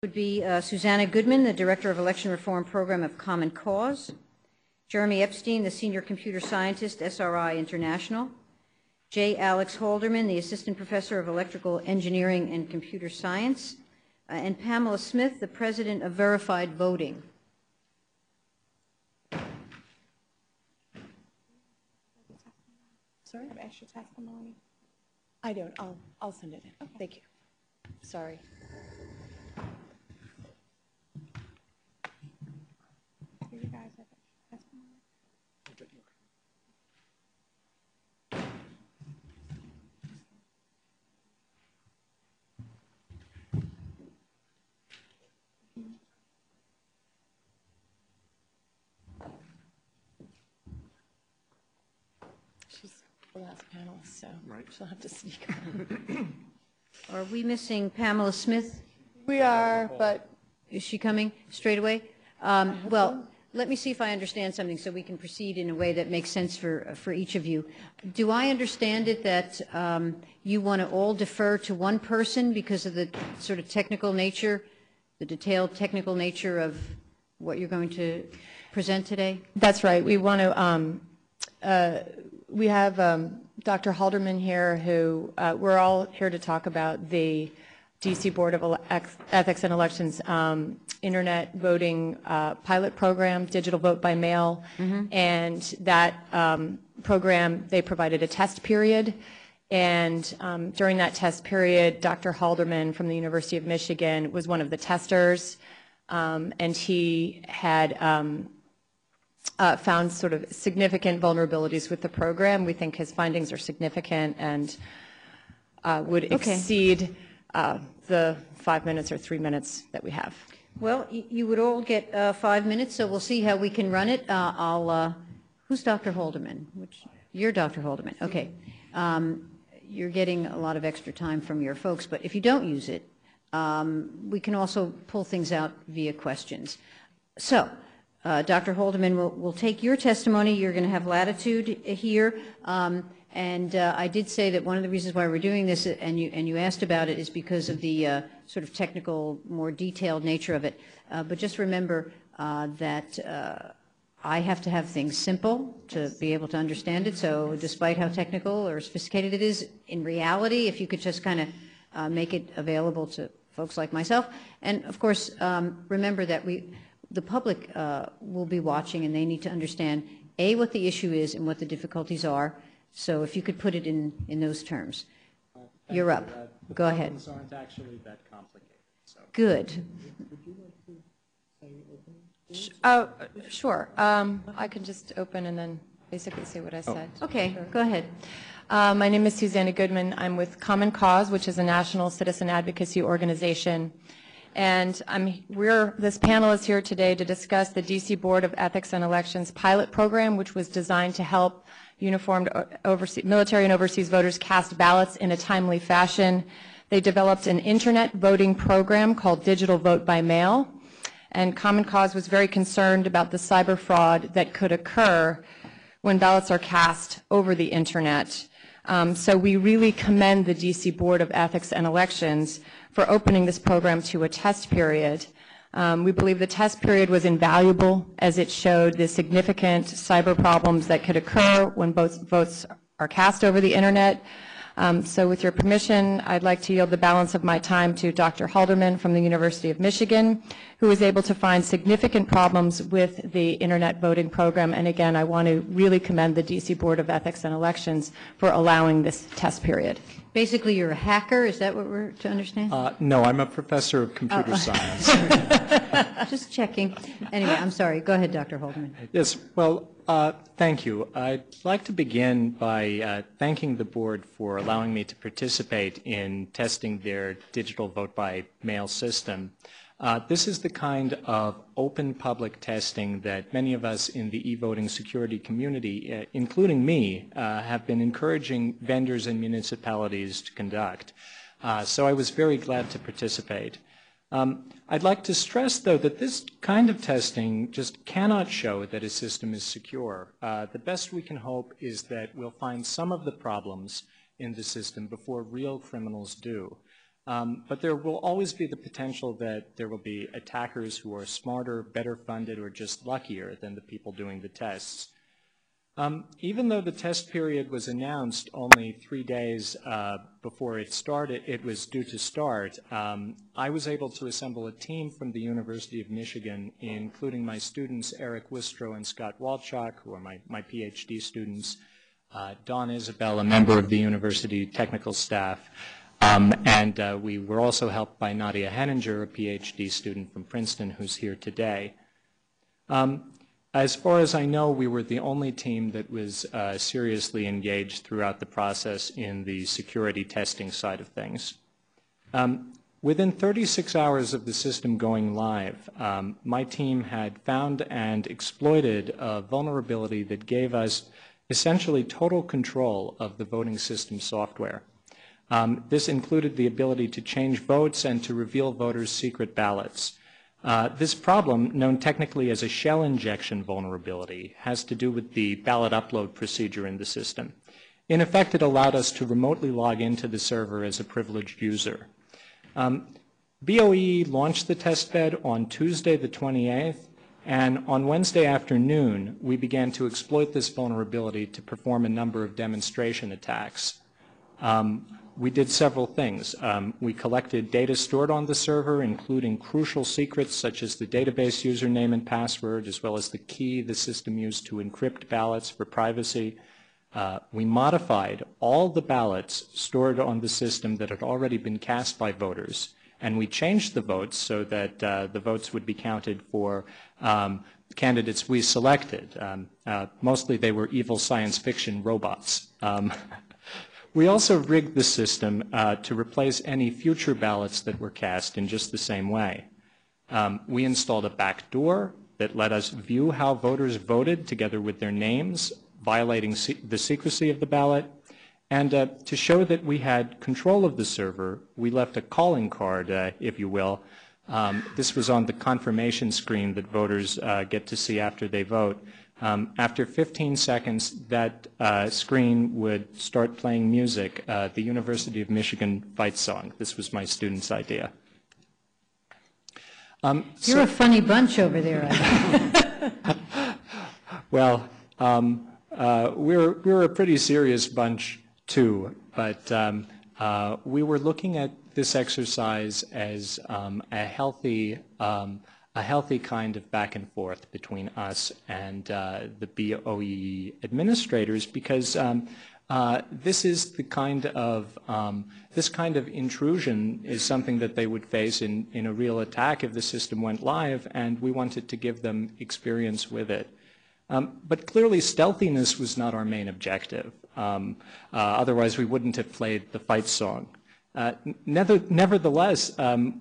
Would be Susanna Goodman, the Director of Election Reform Program of Common Cause, Jeremy Epstein, the Senior Computer Scientist, SRI International, J. Alex Halderman, the Assistant Professor of Electrical Engineering and Computer Science, and Pamela Smith, the President of Verified Voting. Sorry? Have extra testimony? I don't. I'll send it in. Okay. Thank you. Sorry. Do you guys have extra testimony? She's the last panelist, so she'll have to sneak on. Are we missing Pamela Smith? We are, but... Is she coming straight away? Well, let me see if I understand something so we can proceed in a way that makes sense for each of you. Do I understand it that you want to all defer to one person because of the sort of technical nature, the detailed technical nature of what you're going to present today? That's right. We want to... we have Dr. Halderman here, who we're all here to talk about the DC Board of Ethics and Elections Internet voting pilot program, Digital Vote by Mail, and that program, they provided a test period, and during that test period, Dr. Halderman from the University of Michigan was one of the testers, and he had found sort of significant vulnerabilities with the program. We think his findings are significant and would exceed the 5 minutes or 3 minutes that we have. Well, you would all get 5 minutes, so we'll see how we can run it. Who's Dr. Halderman? You're Dr. Halderman. Okay. You're getting a lot of extra time from your folks, but if you don't use it, we can also pull things out via questions. So, Dr. Halderman, we'll take your testimony. You're going to have latitude here. And I did say that one of the reasons why we're doing this, and you asked about it, is because of the sort of technical, more detailed nature of it. But just remember that I have to have things simple to be able to understand it. So despite how technical or sophisticated it is, in reality, if you could just kind of make it available to folks like myself. And of course, remember that the public will be watching, and they need to understand, A, what the issue is and what the difficulties are. So if you could put it in those terms. You're up. Go ahead. The problems aren't actually that complicated. So. Good. Would you like to say opening? Sure. I can just open and then basically say what I said. Okay, sure. Go ahead. My name is Susanna Goodman. I'm with Common Cause, which is a national citizen advocacy organization. And this panel is here today to discuss the DC Board of Ethics and Elections pilot program, which was designed to help uniformed military and overseas voters cast ballots in a timely fashion. They developed an internet voting program called Digital Vote by Mail, and Common Cause was very concerned about the cyber fraud that could occur when ballots are cast over the internet. So we really commend the DC Board of Ethics and Elections for opening this program to a test period. We believe the test period was invaluable as it showed the significant cyber problems that could occur when votes are cast over the internet. So with your permission, I'd like to yield the balance of my time to Dr. Halderman from the University of Michigan, who was able to find significant problems with the internet voting program. And again, I want to really commend the DC Board of Ethics and Elections for allowing this test period. Basically, you're a hacker. Is that what we're to understand? No, I'm a professor of computer science. Just checking. Anyway, I'm sorry. Go ahead, Dr. Halderman. Yes, well, thank you. I'd like to begin by thanking the board for allowing me to participate in testing their digital vote by mail system. This is the kind of open public testing that many of us in the e-voting security community, including me, have been encouraging vendors and municipalities to conduct. So I was very glad to participate. I'd like to stress, though, that this kind of testing just cannot show that a system is secure. The best we can hope is that we'll find some of the problems in the system before real criminals do. But there will always be the potential that there will be attackers who are smarter, better funded, or just luckier than the people doing the tests. Even though the test period was announced only 3 days before it was due to start, I was able to assemble a team from the University of Michigan, including my students Eric Wistro and Scott Walchuk, who are my PhD students, Dawn Isabel, a member of the university technical staff, and we were also helped by Nadia Henninger, a PhD student from Princeton, who's here today. As far as I know, we were the only team that was seriously engaged throughout the process in the security testing side of things. Within 36 hours of the system going live, my team had found and exploited a vulnerability that gave us essentially total control of the voting system software. This included the ability to change votes and to reveal voters' secret ballots. This problem, known technically as a shell injection vulnerability, has to do with the ballot upload procedure in the system. In effect, it allowed us to remotely log into the server as a privileged user. BOE launched the testbed on Tuesday the 28th, and on Wednesday afternoon, we began to exploit this vulnerability to perform a number of demonstration attacks. We did several things. We collected data stored on the server, including crucial secrets such as the database username and password, as well as the key the system used to encrypt ballots for privacy. We modified all the ballots stored on the system that had already been cast by voters, and we changed the votes so that the votes would be counted for candidates we selected. Mostly they were evil science fiction robots. We also rigged the system to replace any future ballots that were cast in just the same way. We installed a backdoor that let us view how voters voted together with their names, violating the secrecy of the ballot. And to show that we had control of the server, we left a calling card, if you will. This was on the confirmation screen that voters get to see after they vote. After 15 seconds, that screen would start playing music, the University of Michigan fight song. This was my student's idea. You're a funny bunch over there, I think. Well, we're a pretty serious bunch, too, but we were looking at this exercise as a healthy kind of back and forth between us and the BOE administrators, because this is the kind of intrusion is something that they would face in a real attack if the system went live, and we wanted to give them experience with it. But clearly stealthiness was not our main objective. Otherwise we wouldn't have played the fight song. Nevertheless,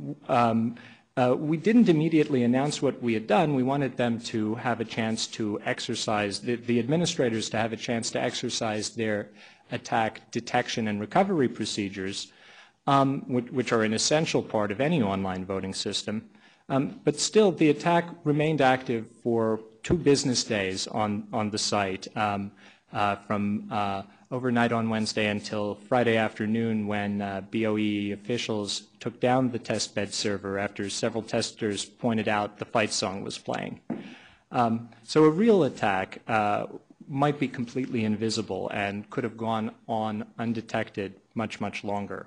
we didn't immediately announce what we had done. We wanted them to have a chance to exercise, the administrators to have a chance to exercise their attack detection and recovery procedures, which are an essential part of any online voting system. But still, the attack remained active for 2 business days on the site, from overnight on Wednesday until Friday afternoon, when BOE officials took down the testbed server after several testers pointed out the fight song was playing. So a real attack might be completely invisible and could have gone on undetected much, much longer.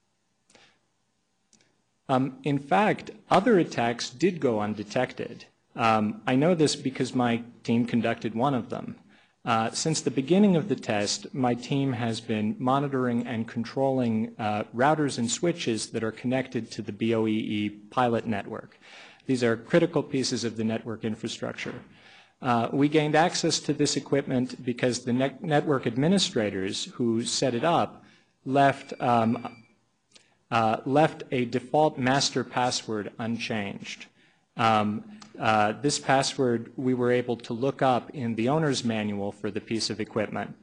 In fact, other attacks did go undetected. I know this because my team conducted one of them. Since the beginning of the test, my team has been monitoring and controlling routers and switches that are connected to the BOEE pilot network. These are critical pieces of the network infrastructure. We gained access to this equipment because the network administrators who set it up left a default master password unchanged. This password we were able to look up in the owner's manual for the piece of equipment.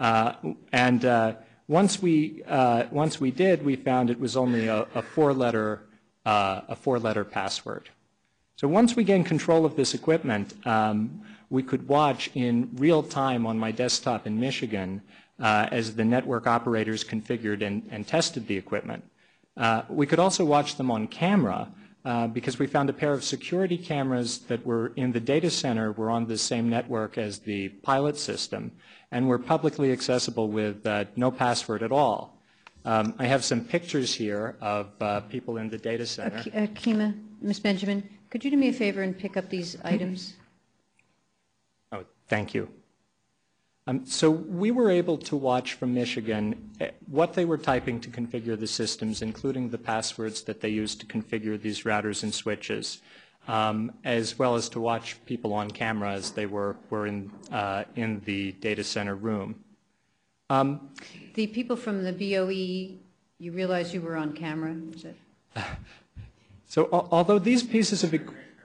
Once we did, we found it was only a four-letter password. So once we gained control of this equipment, we could watch in real time on my desktop in Michigan as the network operators configured and tested the equipment. We could also watch them on camera because we found a pair of security cameras that were in the data center were on the same network as the pilot system and were publicly accessible with no password at all. I have some pictures here of people in the data center. Kima, Ms. Benjamin, could you do me a favor and pick up these items? Oh, thank you. So we were able to watch from Michigan what they were typing to configure the systems, including the passwords that they used to configure these routers and switches, as well as to watch people on camera as they were in the data center room. The people from the BOE, you realize you were on camera? Is it? So although these pieces of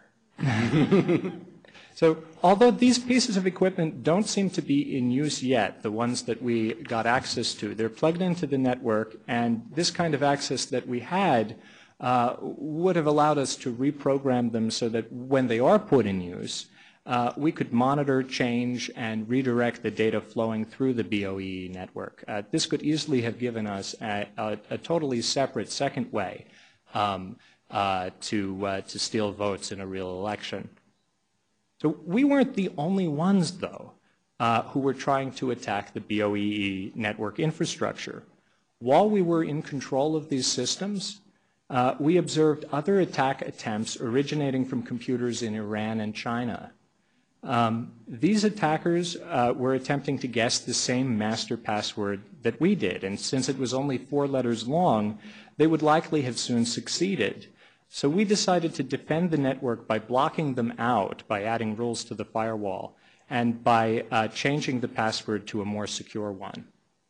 although these pieces of equipment don't seem to be in use yet, the ones that we got access to, they're plugged into the network, and this kind of access that we had would have allowed us to reprogram them so that when they are put in use, we could monitor, change, and redirect the data flowing through the BOE network. This could easily have given us a totally separate second way to steal votes in a real election. So we weren't the only ones, though, who were trying to attack the BOE network infrastructure. While we were in control of these systems, we observed other attack attempts originating from computers in Iran and China. These attackers were attempting to guess the same master password that we did, and since it was only 4 letters long, they would likely have soon succeeded. So we decided to defend the network by blocking them out, by adding rules to the firewall, and by changing the password to a more secure one.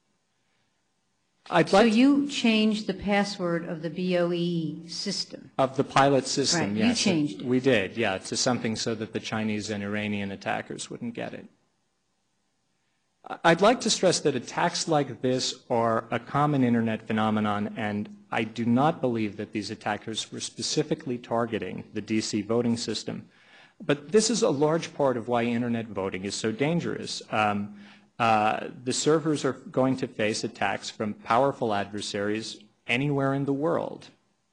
So you changed the password of the BOE system? Of the pilot system, right. Yes. You changed it. We did, yeah, to something so that the Chinese and Iranian attackers wouldn't get it. I'd like to stress that attacks like this are a common Internet phenomenon, and I do not believe that these attackers were specifically targeting the DC voting system. But this is a large part of why Internet voting is so dangerous. The servers are going to face attacks from powerful adversaries anywhere in the world.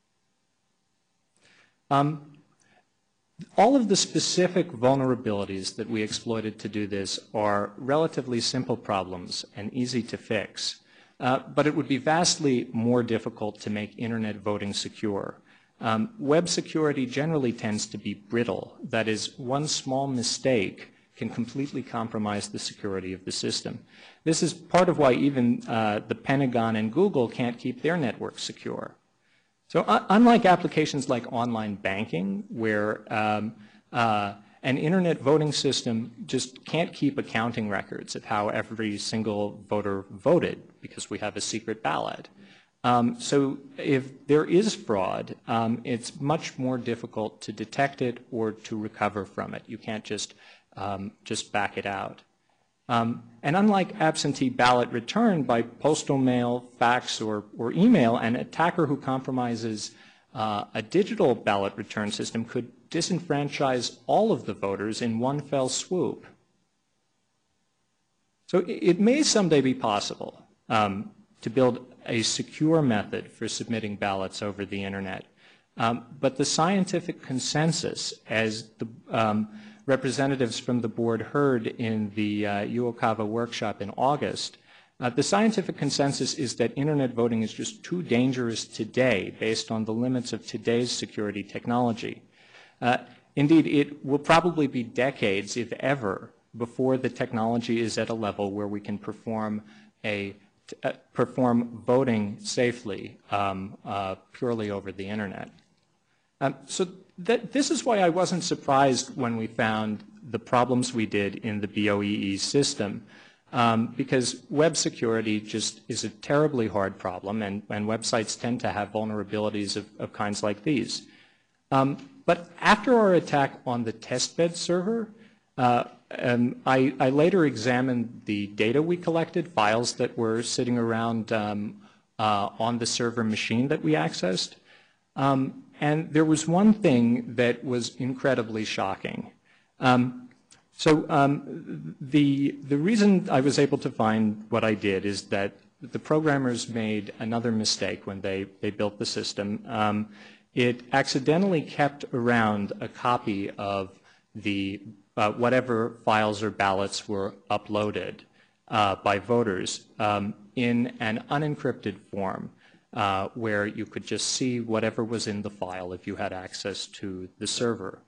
All of the specific vulnerabilities that we exploited to do this are relatively simple problems and easy to fix, but it would be vastly more difficult to make Internet voting secure. Web security generally tends to be brittle. That is, one small mistake can completely compromise the security of the system. This is part of why even the Pentagon and Google can't keep their networks secure. So unlike applications like online banking, where an Internet voting system just can't keep accounting records of how every single voter voted because we have a secret ballot. So if there is fraud, it's much more difficult to detect it or to recover from it. You can't just back it out. And unlike absentee ballot return by postal mail, fax, or email, an attacker who compromises a digital ballot return system could disenfranchise all of the voters in one fell swoop. So it may someday be possible to build a secure method for submitting ballots over the Internet. But the scientific consensus, as the representatives from the board heard in the UOCAVA workshop in August, the scientific consensus is that Internet voting is just too dangerous today based on the limits of today's security technology. Indeed, it will probably be decades, if ever, before the technology is at a level where we can perform voting safely purely over the Internet. So this is why I wasn't surprised when we found the problems we did in the BOEE system, because web security just is a terribly hard problem, and websites tend to have vulnerabilities of kinds like these. But after our attack on the testbed server, I later examined the data we collected, files that were sitting around on the server machine that we accessed. And there was one thing that was incredibly shocking. The reason I was able to find what I did is that the programmers made another mistake when they built the system. It accidentally kept around a copy of the whatever files or ballots were uploaded by voters in an unencrypted form where you could just see whatever was in the file if you had access to the server.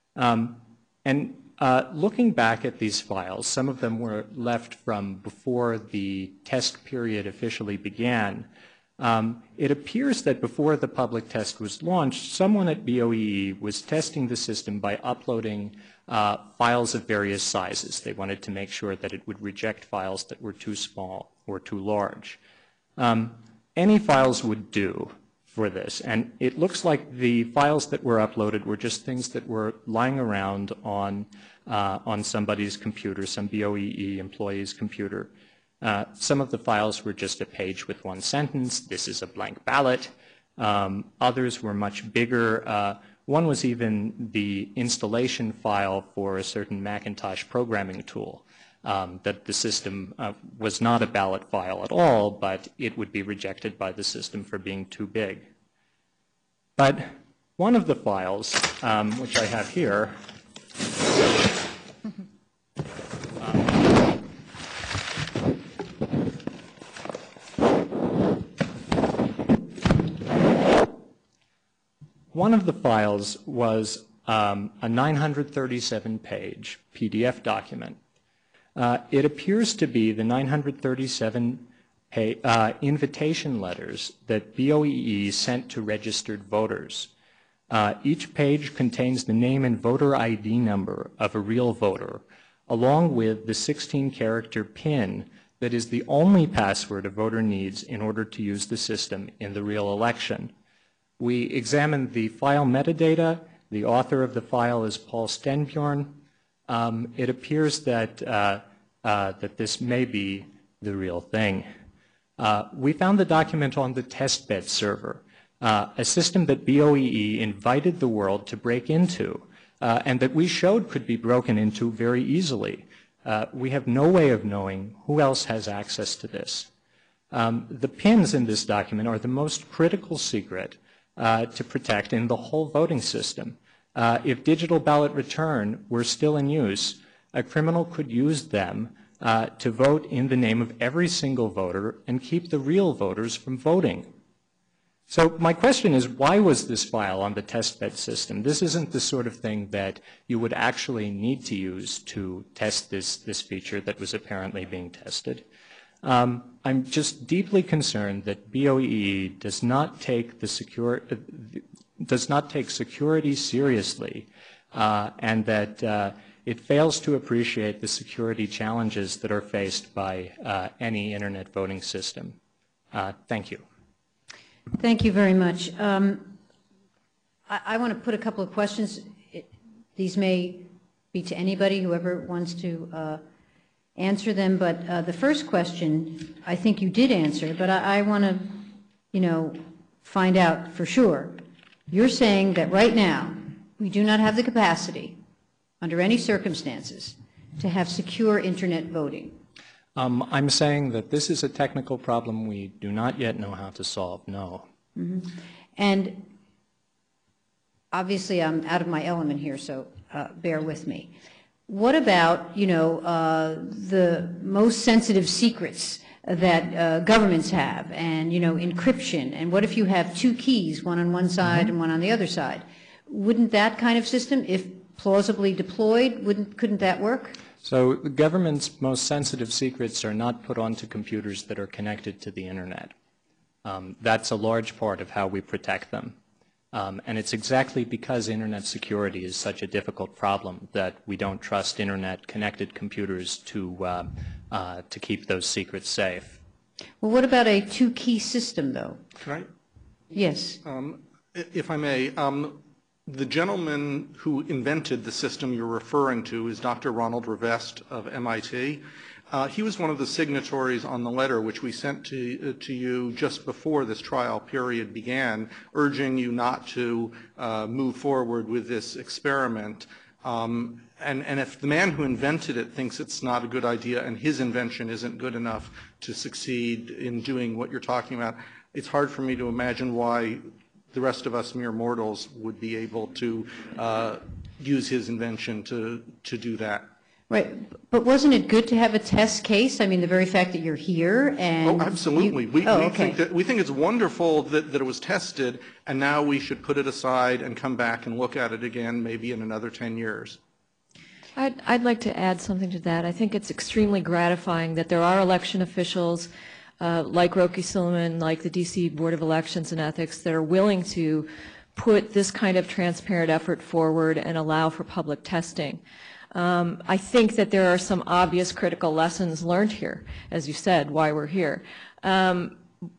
Looking back at these files, some of them were left from before the test period officially began. It appears that before the public test was launched, someone at BOEE was testing the system by uploading files of various sizes. They wanted to make sure that it would reject files that were too small or too large. Any files would do for this, and it looks like the files that were uploaded were just things that were lying around on somebody's computer, some BOEE employee's computer. Some of the files were just a page with one sentence, this is a blank ballot. Others were much bigger. One was even the installation file for a certain Macintosh programming tool. That the system was not a ballot file at all, but it would be rejected by the system for being too big. But one of the files, which I have here, one of the files was a 937-page PDF document. It appears to be the 937 invitation letters that BOEE sent to registered voters. Each page contains the name and voter ID number of a real voter, along with the 16-character PIN that is the only password a voter needs in order to use the system in the real election. We examined the file metadata. The author of the file is Paul Stenbjorn. It appears that this may be the real thing. We found the document on the testbed server, a system that BOEE invited the world to break into, and that we showed could be broken into very easily. We have no way of knowing who else has access to this. The pins in this document are the most critical secret to protect in the whole voting system. If digital ballot return were still in use, a criminal could use them to vote in the name of every single voter and keep the real voters from voting. So my question is, why was this file on the testbed system? This isn't the sort of thing that you would actually need to use to test this feature that was apparently being tested. I'm just deeply concerned that BOEE does not take security seriously, and that it fails to appreciate the security challenges that are faced by any internet voting system. Thank you. Thank you very much. I want to put a couple of questions. These may be to anybody, whoever wants to answer them, but the first question I think you did answer, but I want to, find out for sure. You're saying that right now we do not have the capacity, under any circumstances, to have secure internet voting. I'm saying that this is a technical problem we do not yet know how to solve, no. Mm-hmm. And obviously I'm out of my element here, so bear with me. What about, the most sensitive secrets that governments have, and, encryption, and what if you have two keys, one on one side and one on the other side? Wouldn't that kind of system, if plausibly deployed, couldn't that work? So the government's most sensitive secrets are not put onto computers that are connected to the internet. That's a large part of how we protect them. And it's exactly because internet security is such a difficult problem that we don't trust internet-connected computers to keep those secrets safe. Well, what about a two-key system, though? Can I? Yes. If I may, the gentleman who invented the system you're referring to is Dr. Ronald Rivest of MIT. He was one of the signatories on the letter which we sent to you just before this trial period began, urging you not to move forward with this experiment. And if the man who invented it thinks it's not a good idea and his invention isn't good enough to succeed in doing what you're talking about, it's hard for me to imagine why the rest of us mere mortals would be able to use his invention to do that. Right, but wasn't it good to have a test case? I mean, the very fact that you're here and... Oh, absolutely. We okay. think it's wonderful that it was tested, and now we should put it aside and come back and look at it again maybe in another 10 years. I'd like to add something to that. I think it's extremely gratifying that there are election officials like Roki Silliman, like the D.C. Board of Elections and Ethics, that are willing to put this kind of transparent effort forward and allow for public testing. I think that there are some obvious critical lessons learned here, as you said, why we're here. I'm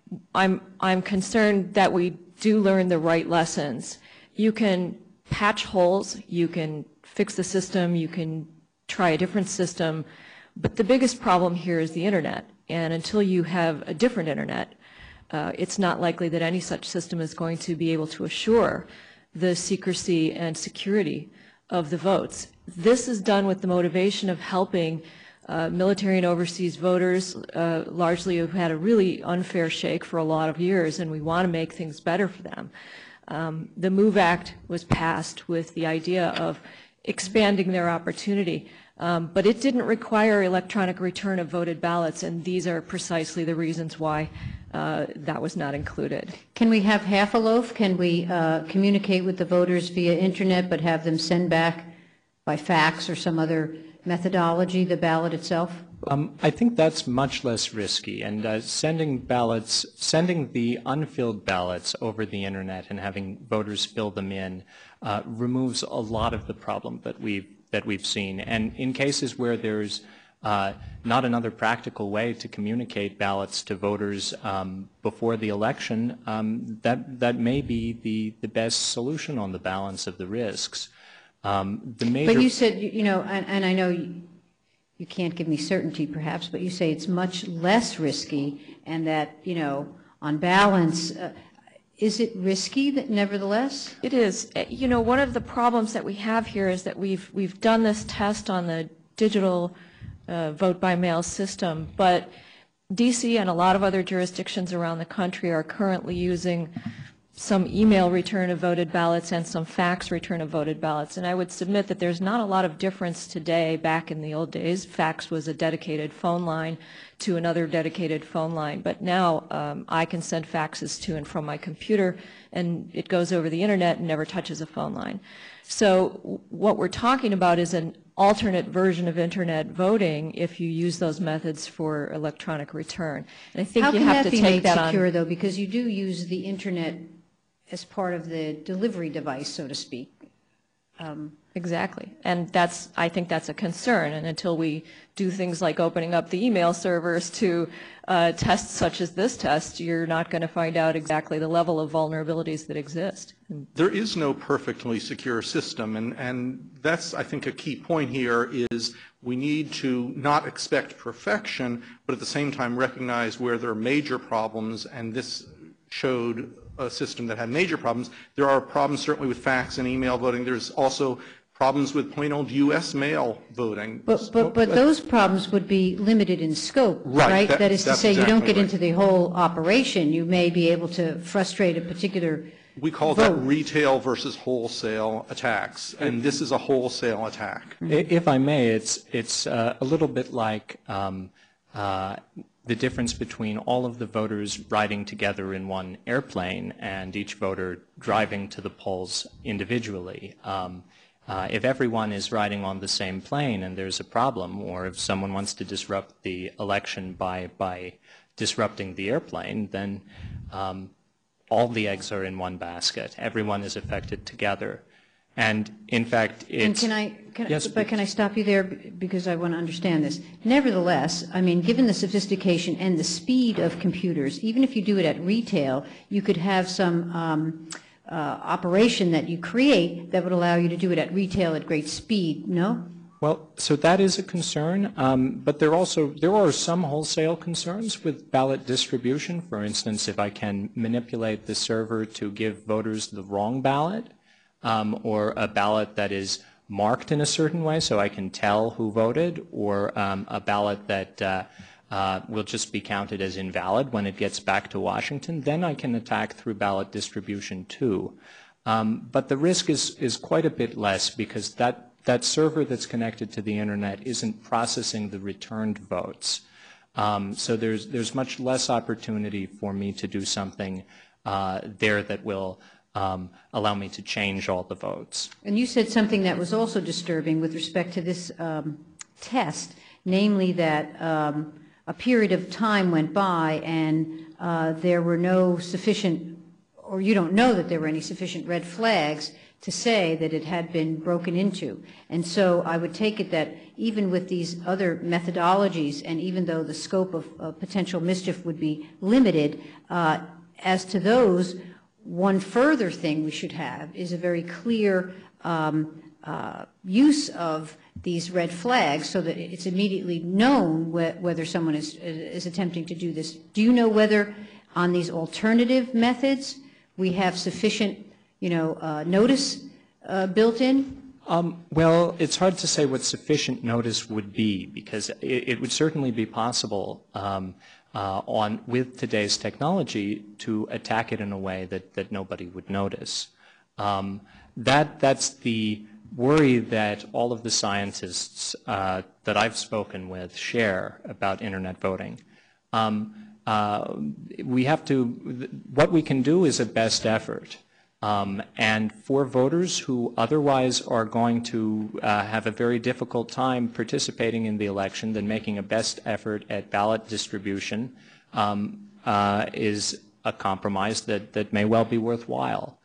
concerned that we do learn the right lessons. You can patch holes, you can fix the system, you can try a different system, but the biggest problem here is the internet. And until you have a different internet, it's not likely that any such system is going to be able to assure the secrecy and security of the votes. This is done with the motivation of helping military and overseas voters, largely who've had a really unfair shake for a lot of years, and we want to make things better for them. The MOVE Act was passed with the idea of expanding their opportunity, but it didn't require electronic return of voted ballots, and these are precisely the reasons why that was not included. Can we have half a loaf? Can we communicate with the voters via internet but have them send back by fax or some other methodology the ballot itself? I think that's much less risky, and sending the unfilled ballots over the internet and having voters fill them in removes a lot of the problem that we've seen. And in cases where there's not another practical way to communicate ballots to voters before the election, that may be the best solution on the balance of the risks. But you said, and I know you can't give me certainty perhaps, but you say it's much less risky and that, on balance, is it risky nevertheless? It is. One of the problems that we have here is that we've done this test on the digital vote by mail system, but DC and a lot of other jurisdictions around the country are currently using some email return of voted ballots and some fax return of voted ballots. And I would submit that there's not a lot of difference today. Back in the old days, fax was a dedicated phone line to another dedicated phone line. But now I can send faxes to and from my computer, and it goes over the internet and never touches a phone line. So what we're talking about is an alternate version of internet voting if you use those methods for electronic return. And I think you have to take that on. How can that be made secure, though? Because you do use the internet as part of the delivery device, so to speak. Exactly. And I think that's a concern. And until we do things like opening up the email servers to tests such as this test, you're not going to find out exactly the level of vulnerabilities that exist. There is no perfectly secure system, and that's, I think, a key point here is we need to not expect perfection, but at the same time recognize where there are major problems, and this showed a system that had major problems. There are problems certainly with fax and email voting. There's also problems with plain old U.S. mail voting. But those problems would be limited in scope, right? That is to say, you don't get into the whole operation. You may be able to frustrate a particular We call that retail versus wholesale attacks, and this is a wholesale attack. If I may, it's a little bit like the difference between all of the voters riding together in one airplane and each voter driving to the polls individually. If everyone is riding on the same plane and there's a problem, or if someone wants to disrupt the election by disrupting the airplane, then all the eggs are in one basket. Everyone is affected together. And in fact, it's... But can I stop you there because I want to understand this? Nevertheless, I mean, given the sophistication and the speed of computers, even if you do it at retail, you could have some operation that you create that would allow you to do it at retail at great speed, no? Well, so that is a concern, but there are some wholesale concerns with ballot distribution. For instance, if I can manipulate the server to give voters the wrong ballot, or a ballot that is marked in a certain way so I can tell who voted, or a ballot that will just be counted as invalid when it gets back to Washington, then I can attack through ballot distribution too. But the risk is quite a bit less, because that server that's connected to the internet isn't processing the returned votes. So there's much less opportunity for me to do something there that will allow me to change all the votes. And you said something that was also disturbing with respect to this test, namely that a period of time went by and there were no sufficient, or you don't know that there were any sufficient red flags to say that it had been broken into. And so I would take it that even with these other methodologies, and even though the scope of potential mischief would be limited, as to those, one further thing we should have is a very clear use of these red flags so that it's immediately known whether someone is attempting to do this. Do you know whether on these alternative methods we have sufficient, notice built in? Well, it's hard to say what sufficient notice would be, because it would certainly be possible with today's technology to attack it in a way that nobody would notice. That's the worry that all of the scientists that I've spoken with share about internet voting. What we can do is a best effort. And for voters who otherwise are going to have a very difficult time participating in the election, then making a best effort at ballot distribution is a compromise that may well be worthwhile.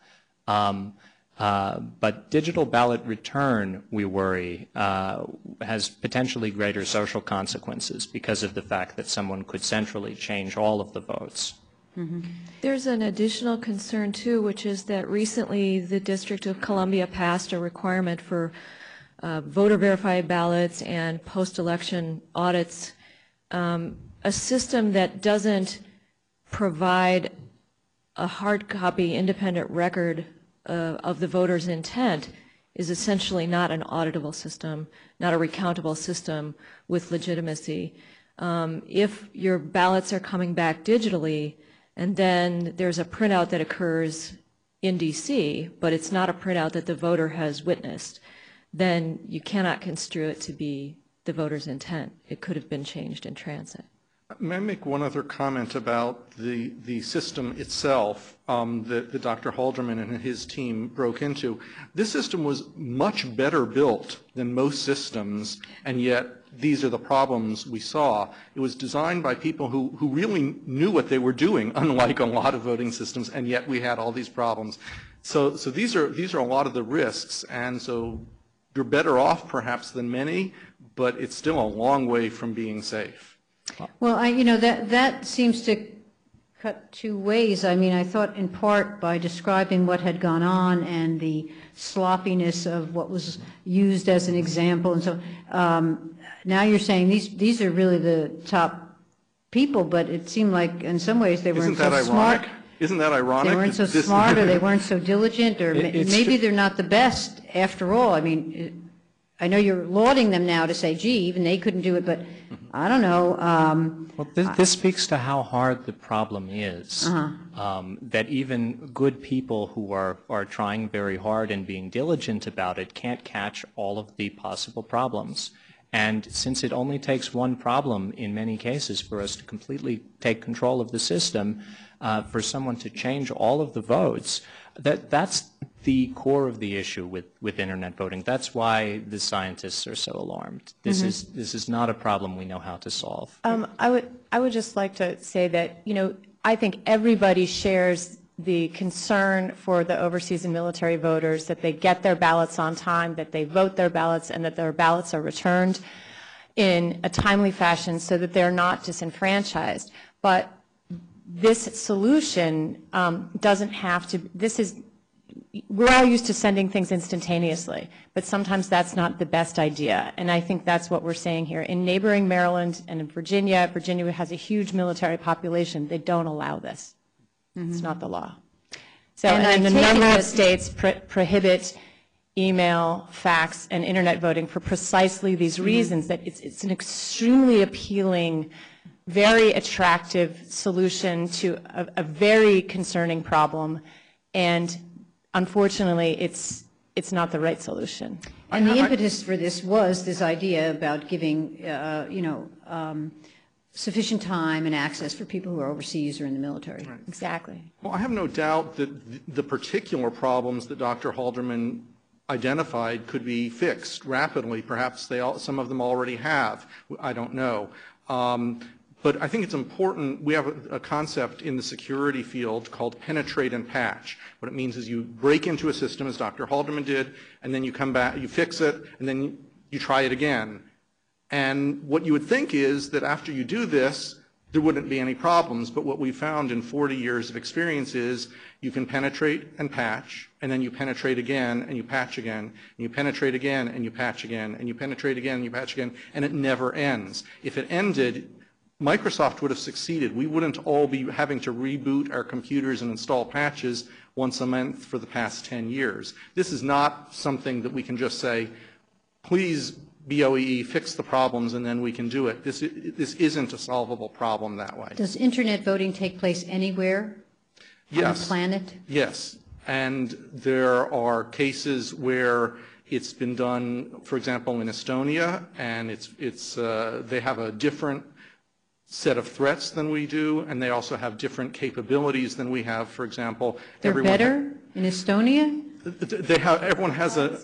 But digital ballot return, we worry, has potentially greater social consequences because of the fact that someone could centrally change all of the votes. Mm-hmm. There's an additional concern, too, which is that recently the District of Columbia passed a requirement for voter-verified ballots and post-election audits. A system that doesn't provide a hard copy independent record of the voter's intent is essentially not an auditable system, not a recountable system with legitimacy. If your ballots are coming back digitally, and then there's a printout that occurs in DC, but it's not a printout that the voter has witnessed, then you cannot construe it to be the voter's intent. It could have been changed in transit. May I make one other comment about the system itself that Dr. Halderman and his team broke into? This system was much better built than most systems, and yet these are the problems we saw. It was designed by people who really knew what they were doing, unlike a lot of voting systems, and yet we had all these problems. So these are a lot of the risks, and so you're better off perhaps than many, but it's still a long way from being safe. Well, that seems to cut two ways. I mean, I thought in part by describing what had gone on and the sloppiness of what was used as an example, and so now you're saying these are really the top people, but it seemed like in some ways they weren't so smart. Isn't that ironic? They weren't so smart, or they weren't so diligent, or maybe they're not the best after all. I mean, I know you're lauding them now to say, gee, even they couldn't do it, but I don't know. Well, this speaks to how hard the problem is, that even good people who are trying very hard and being diligent about it can't catch all of the possible problems. And since it only takes one problem in many cases for us to completely take control of the system, for someone to change all of the votes, that's the core of the issue with internet voting. That's why the scientists are so alarmed. This is not a problem we know how to solve. I would just like to say that, I think everybody shares the concern for the overseas and military voters, that they get their ballots on time, that they vote their ballots, and that their ballots are returned in a timely fashion so that they're not disenfranchised. But this solution doesn't have to, we're all used to sending things instantaneously, but sometimes that's not the best idea. And I think that's what we're saying here. In neighboring Maryland and in Virginia has a huge military population. They don't allow this. It's not the law. So, and a number of states prohibit email, fax, and internet voting for precisely these reasons, that it's an extremely appealing, very attractive solution to a very concerning problem, and unfortunately it's not the right solution. And the impetus for this was this idea about giving, sufficient time and access for people who are overseas or in the military. Right. Exactly. Well, I have no doubt that the particular problems that Dr. Halderman identified could be fixed rapidly. Perhaps some of them already have. I don't know. But I think it's important. We have a concept in the security field called penetrate and patch. What it means is you break into a system, as Dr. Halderman did, and then you come back, you fix it, and then you try it again. And what you would think is that after you do this, there wouldn't be any problems. But what we found in 40 years of experience is you can penetrate and patch, and then you penetrate again, and you patch again, and you penetrate again, and you patch again, and you penetrate again, and you patch again, and it never ends. If it ended, Microsoft would have succeeded. We wouldn't all be having to reboot our computers and install patches once a month for the past 10 years. This is not something that we can just say, please, BOEE, fix the problems and then we can do it. This isn't a solvable problem that way. Does internet voting take place anywhere on the planet? Yes. And there are cases where it's been done, for example, in Estonia, and they have a different set of threats than we do, and they also have different capabilities than we have. For example, they're better in Estonia? Everyone has a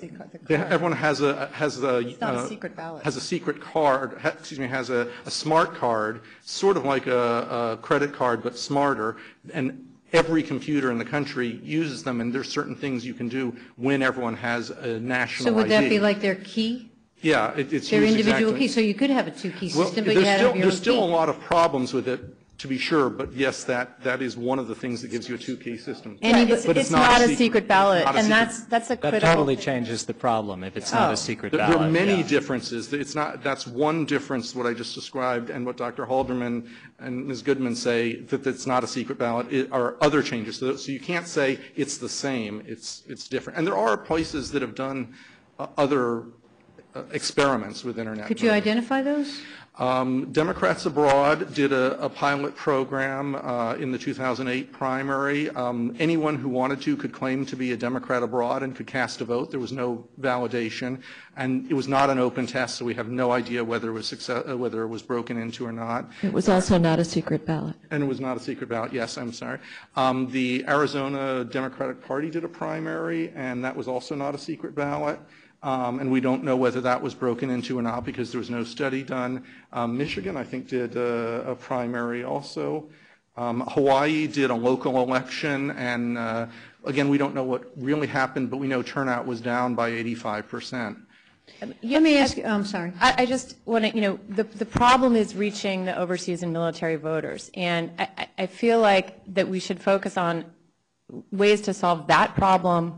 secret card. Has a smart card, sort of like a credit card but smarter, and every computer in the country uses them. And there's certain things you can do when everyone has a national ID. So would that be like their key? Yeah, it's their individual exactly. key. So you could have a two-key system, but there's still a lot of problems with it, to be sure, but yes, that is one of the things that gives you a two-key system. Right, it's not a secret ballot, and that's a critical. That totally changes the problem if it's not a secret ballot. There are many differences. That's one difference, what I just described, and what Dr. Halderman and Ms. Goodman say, that it's not a secret ballot, are other changes. So you can't say it's the same, it's different. And there are places that have done other experiments with internet. Could you identify those? Democrats Abroad did a pilot program in the 2008 primary. Anyone who wanted to could claim to be a Democrat abroad and could cast a vote. There was no validation, and it was not an open test, so we have no idea whether it was broken into or not. It was also not a secret ballot. And it was not a secret ballot. Yes, I'm sorry. The Arizona Democratic Party did a primary, and that was also not a secret ballot. And we don't know whether that was broken into or not because there was no study done. Michigan, I think, did a primary also. Hawaii did a local election, and again, we don't know what really happened, but we know turnout was down by 85%. Let me ask you, I'm sorry. I just want to, the problem is reaching the overseas and military voters, and I feel like that we should focus on ways to solve that problem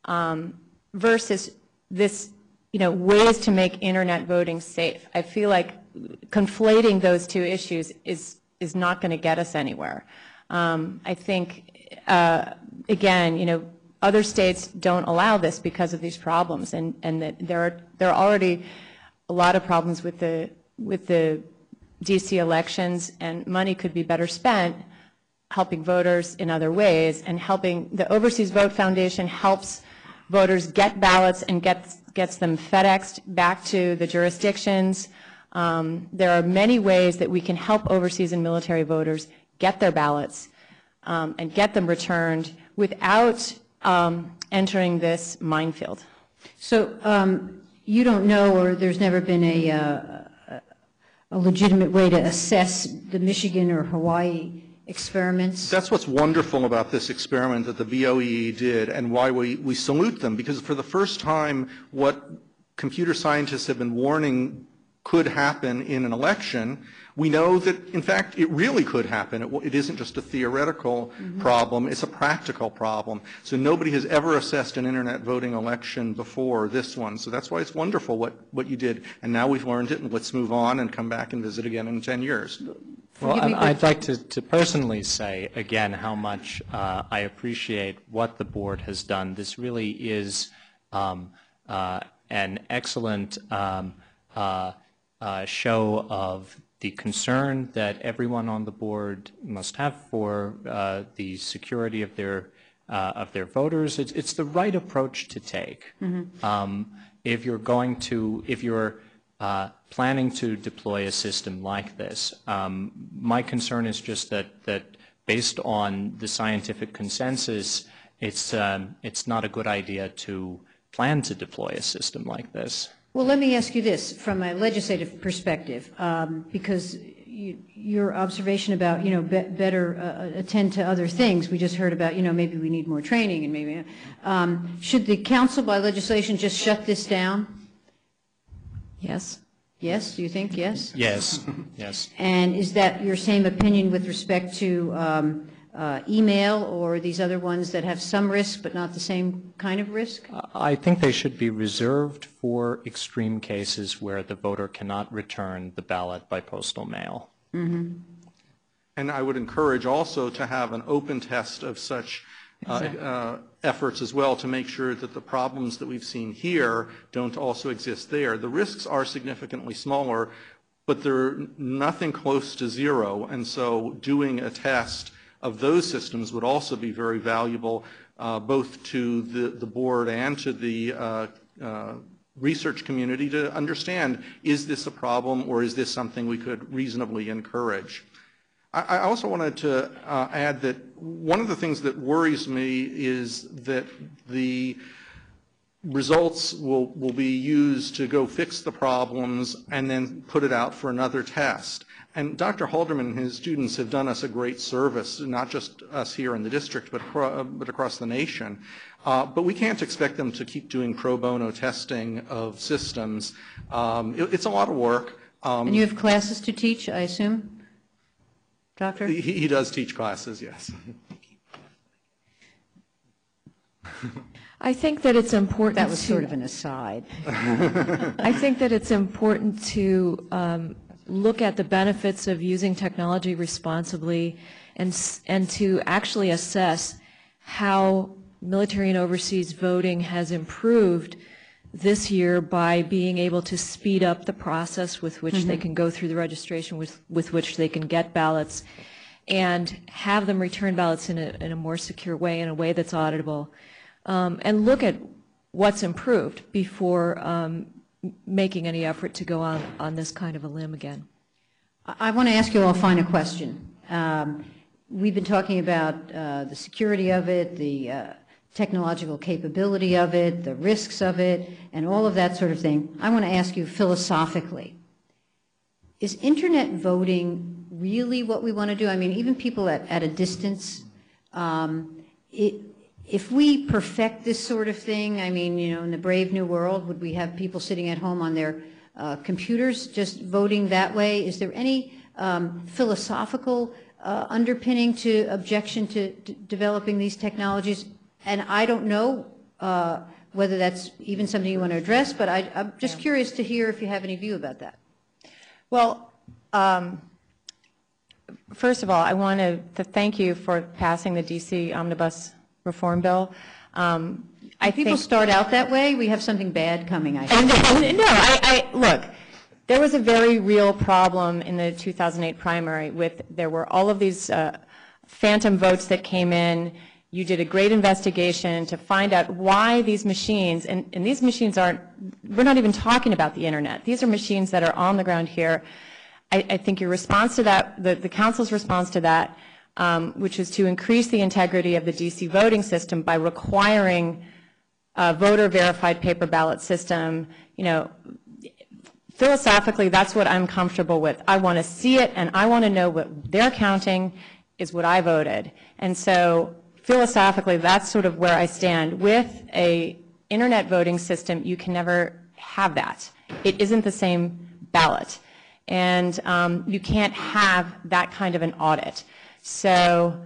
versus this, ways to make internet voting safe. I feel like conflating those two issues is not going to get us anywhere. I think, again, other states don't allow this because of these problems, and that there are already a lot of problems with the DC elections, and money could be better spent helping voters in other ways, and helping the Overseas Vote Foundation helps voters get ballots and gets them FedExed back to the jurisdictions. There are many ways that we can help overseas and military voters get their ballots and get them returned without entering this minefield. So you don't know, or there's never been a legitimate way to assess the Michigan or Hawaii experiments? That's what's wonderful about this experiment that the BOEE did, and why we salute them, because for the first time what computer scientists have been warning could happen in an election, we know that in fact it really could happen. It isn't just a theoretical problem, it's a practical problem. So nobody has ever assessed an internet voting election before this one. So that's why it's wonderful what you did. And now we've learned it, and let's move on and come back and visit again in 10 years. Well, I'd like to personally say again how much I appreciate what the board has done. This really is an excellent show of the concern that everyone on the board must have for the security of their voters. It's the right approach to take. If you're planning to deploy a system like this, my concern is just that based on the scientific consensus, it's not a good idea to plan to deploy a system like this. Well, let me ask you this from a legislative perspective, because your observation about, better attend to other things. We just heard about, maybe we need more training and maybe, should the council by legislation just shut this down? Yes. Yes, do you think yes? Yes, yes. And is that your same opinion with respect to email or these other ones that have some risk but not the same kind of risk? I think they should be reserved for extreme cases where the voter cannot return the ballot by postal mail. Mm-hmm. And I would encourage also to have an open test of such efforts as well to make sure that the problems that we've seen here don't also exist there. The risks are significantly smaller, but they're nothing close to zero, and so doing a test of those systems would also be very valuable both to the board and to the research community to understand, is this a problem or is this something we could reasonably encourage? I also wanted to add that one of the things that worries me is that the results will be used to go fix the problems and then put it out for another test. And Dr. Halderman and his students have done us a great service, not just us here in the district, but across the nation. But we can't expect them to keep doing pro bono testing of systems. It's a lot of work. And you have classes to teach, I assume? Doctor? He does teach classes, yes. I think that it's important That was sort of an aside. I think that it's important to look at the benefits of using technology responsibly and to actually assess how military and overseas voting has improved this year by being able to speed up the process with which they can go through the registration, with which they can get ballots, and have them return ballots in a more secure way, in a way that's auditable, and look at what's improved before making any effort to go on this kind of a limb again. I want to ask you all a final question. We've been talking about the security of it, the technological capability of it, the risks of it, and all of that sort of thing. I want to ask you philosophically, is internet voting really what we want to do? I mean, even people at a distance, if we perfect this sort of thing, I mean, in the brave new world, would we have people sitting at home on their computers just voting that way? Is there any philosophical underpinning to objection to developing these technologies? And I don't know whether that's even something you want to address, but I'm just curious to hear if you have any view about that. Well, first of all, I want to thank you for passing the D.C. Omnibus Reform Bill. People start out that way. We have something bad coming, I think. Look, there was a very real problem in the 2008 primary there were all of these phantom votes that came in. You did a great investigation to find out why these machines, and these machines we're not even talking about the internet. These are machines that are on the ground here. I think your response to that, the council's response to that, which is to increase the integrity of the DC voting system by requiring a voter-verified paper ballot system, philosophically, that's what I'm comfortable with. I want to see it, and I want to know what they're counting is what I voted. And so philosophically, that's sort of where I stand. With a internet voting system, you can never have that. It isn't the same ballot. And you can't have that kind of an audit. So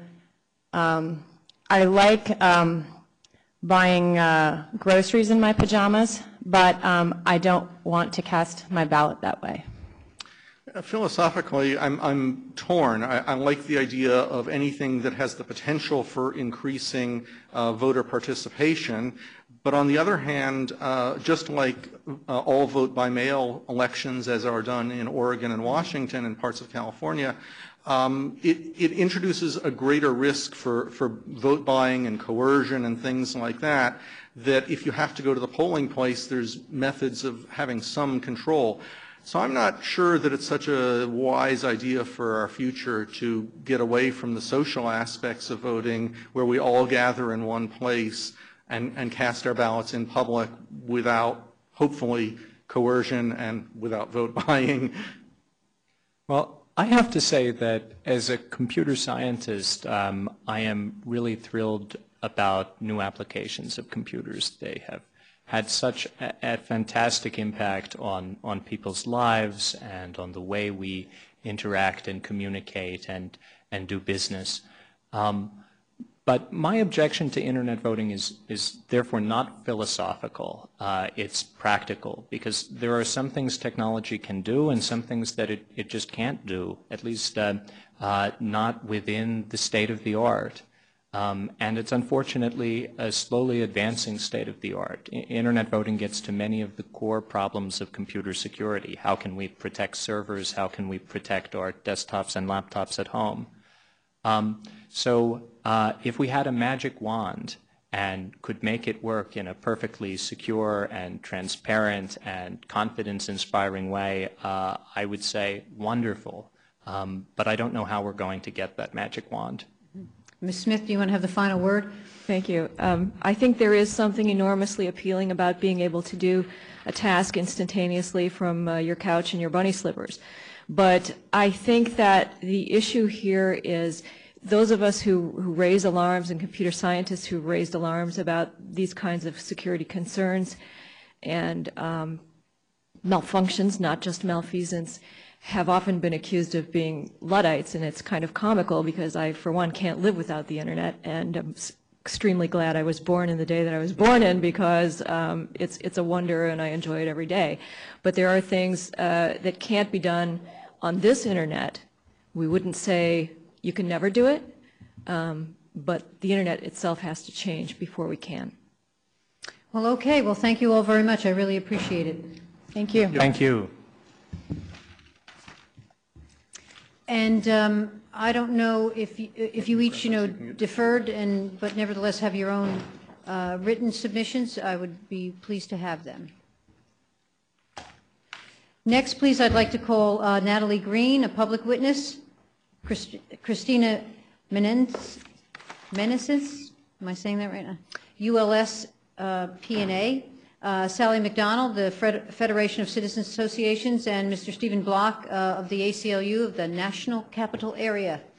I like buying groceries in my pajamas, but I don't want to cast my ballot that way. Philosophically, I'm torn. I like the idea of anything that has the potential for increasing voter participation, But on the other hand, just like all vote by mail elections as are done in Oregon and Washington and parts of California, it introduces a greater risk for vote buying and coercion and things like that, that if you have to go to the polling place, there's methods of having some control. So I'm not sure that it's such a wise idea for our future to get away from the social aspects of voting where we all gather in one place and cast our ballots in public without, hopefully, coercion and without vote buying. Well, I have to say that as a computer scientist, I am really thrilled about new applications of computers. They have had such a fantastic impact on people's lives and on the way we interact and communicate and do business. But my objection to internet voting is therefore not philosophical. It's practical, because there are some things technology can do and some things that it just can't do, at least not within the state of the art. And it's unfortunately a slowly advancing state of the art. Internet voting gets to many of the core problems of computer security. How can we protect servers? How can we protect our desktops and laptops at home? So if we had a magic wand and could make it work in a perfectly secure and transparent and confidence-inspiring way, I would say wonderful. But I don't know how we're going to get that magic wand. Ms. Smith, do you want to have the final word? Thank you. I think there is something enormously appealing about being able to do a task instantaneously from your couch and your bunny slippers. But I think that the issue here is those of us who raise alarms, and computer scientists who raised alarms about these kinds of security concerns and malfunctions, not just malfeasance, have often been accused of being Luddites, and it's kind of comical because I, for one, can't live without the internet, and I'm extremely glad I was born in the day that I was born in because it's a wonder and I enjoy it every day. But there are things that can't be done on this internet. We wouldn't say you can never do it, but the internet itself has to change before we can. Well, okay. Well, thank you all very much. I really appreciate it. Thank you. Thank you. And I don't know if you each, deferred but nevertheless have your own written submissions, I would be pleased to have them. Next, please, I'd like to call Natalie Green, a public witness, Christina Meneses, am I saying that right now? ULS P&A, Sally McDonald, the Federation of Citizens Associations, and Mr. Stephen Block of the ACLU of the National Capital Area.